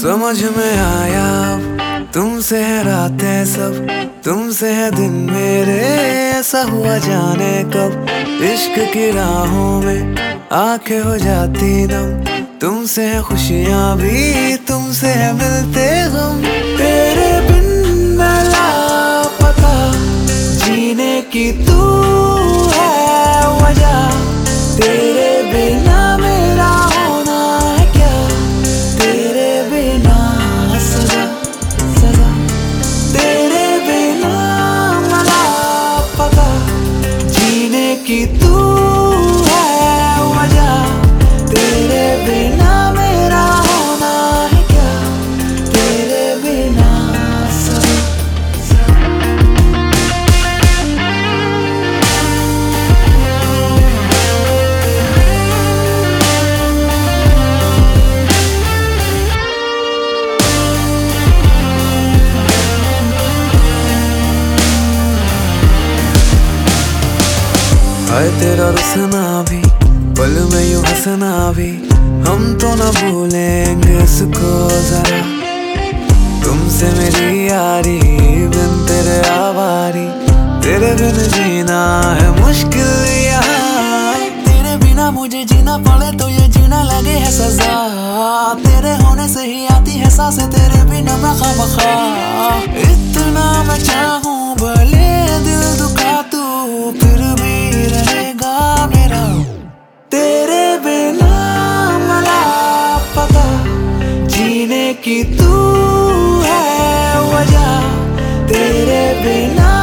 समझ में आया अब तुमसे है रातें सब, तुमसे है दिन मेरे, ऐसा हुआ जाने कब। इश्क की राहों में आंखें हो जाती नम, तुमसे है खुशियां भी, तुमसे है मिलते गम। तेरे बिन मैं लापता, जीने की तू है वजह। तेरे बिना मेरा होना है क्या, तेरे बिना सजा सजा। तेरे बिना मैं लापता, जीने की तू है वजह। तेरे बिना मेरा होना है क्या, तेरे बिना सजा सजा। हाय तेरा रुसना भी, पल में यूं हंसना भी, हम तो न भूलेंगे इसको जरा। तुमसे मेरी यारी, बिन तेरे आवारी, तेरे बिन जीना है मुश्किल यहाँ। तेरे बिना मुझे जीना पड़े तो ये जीना लगे है सजा। तेरे होने से ही आती है सांसें, तेरे बिना मैं खामखा। इतना मैं चाहूं भले दिल दुखा तू, फिर भी रहेगा मेरा। तेरे बिना मैं लापता, जीने की तू है वजह। तेरे बिना